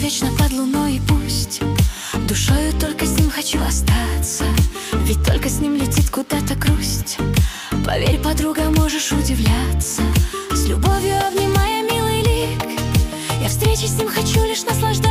вечно под луной, и пусть душою только с ним хочу остаться, ведь только с ним летит куда-то грусть. Поверь, подруга, можешь удивляться, с любовью обнимая милый лик. Я встречи с ним хочу лишь наслаждаться.